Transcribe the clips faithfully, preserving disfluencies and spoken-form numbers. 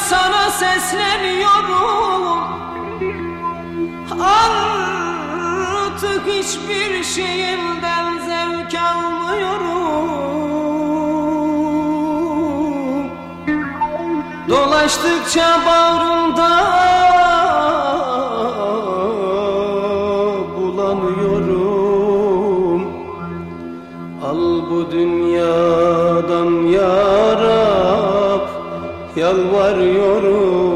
sana sesleniyorum. Artık hiçbir şeyinden zevk almıyorum. Dolaştıkça bağrımda bulanıyorum. Al bu dünyadan ya Rab, yalvarıyorum.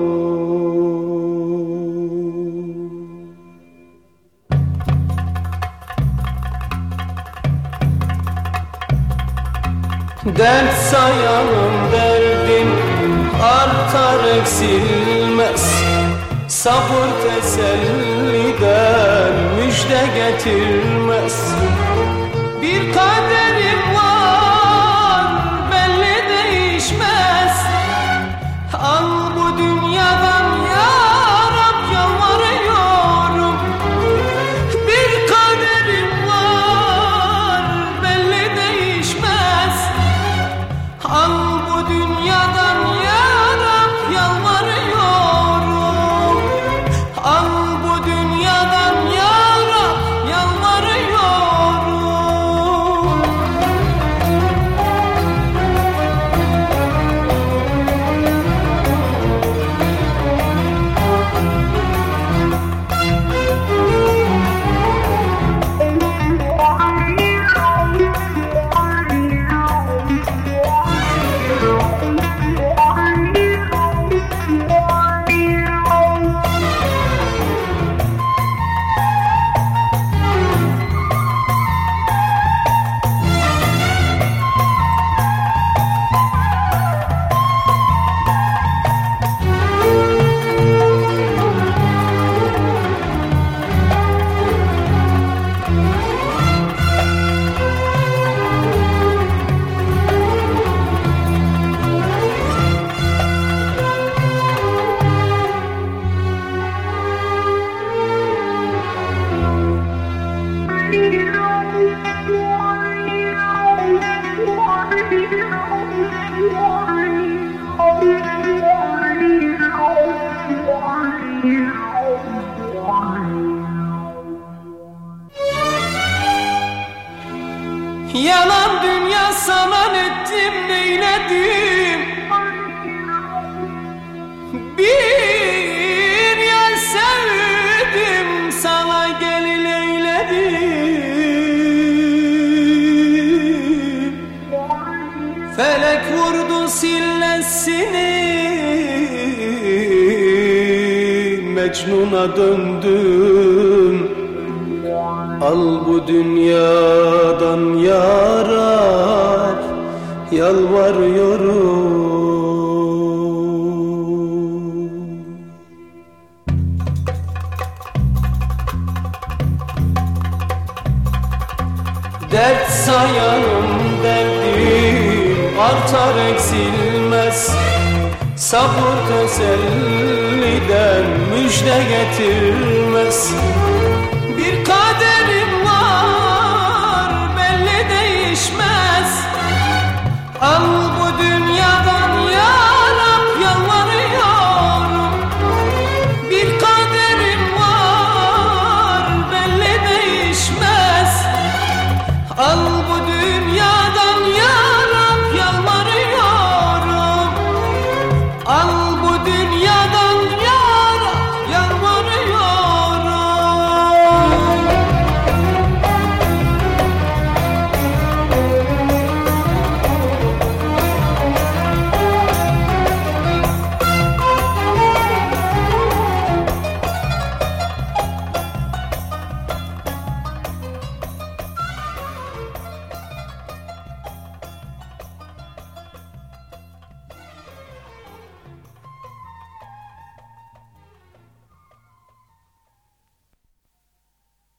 Dert sayalım derdim artar eksilmez. Sabır teselliden müjde getirmez. Bir kaderim var belli değişmez. Al bu dünyadan ya Rab, yalvarıyorum. Bir kaderim var belli değişmez. Al bu dünyadan ya Rab, yalvarıyorum. Al bu dünyadan ya Rab, yalvarıyorum. Yalan dünya sana ettim neyledim. Bir yar sevdim sana gelin eyledim. Felek vurdu sillesini, Mecnun'a döndüm. Al bu dünyadan ya Rab, yalvarıyorum. Dert sayarım derdim artar eksilmez. Sabır teselliden müjde getirmez.